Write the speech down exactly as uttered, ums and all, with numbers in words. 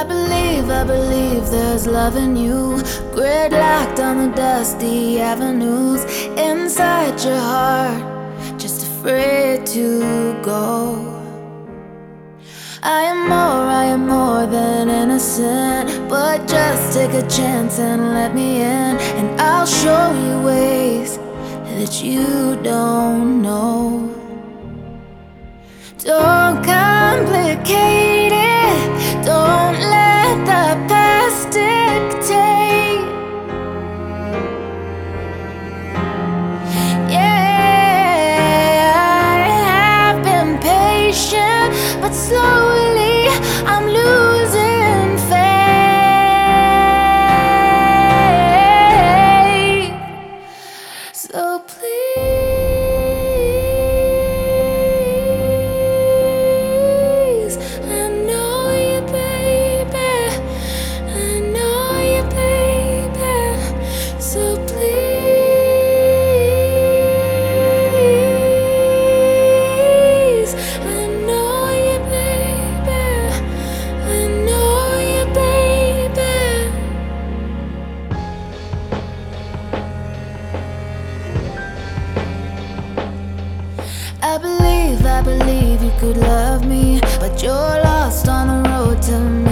I believe, I believe there's love in you. Gridlocked on the dusty avenues inside your heart, just afraid to go. I am more, I am more than innocent, but just take a chance and let me in, and I'll show you ways that you don't know. Don't complicate it, don't let the past dictate. Yeah, I have been patient, but slowly I'm losing faith. So please, I know you, baby, I know you, baby. So please, I know you, baby, I know you, baby. I believe, I believe you could love me, but you're lost on the road to me.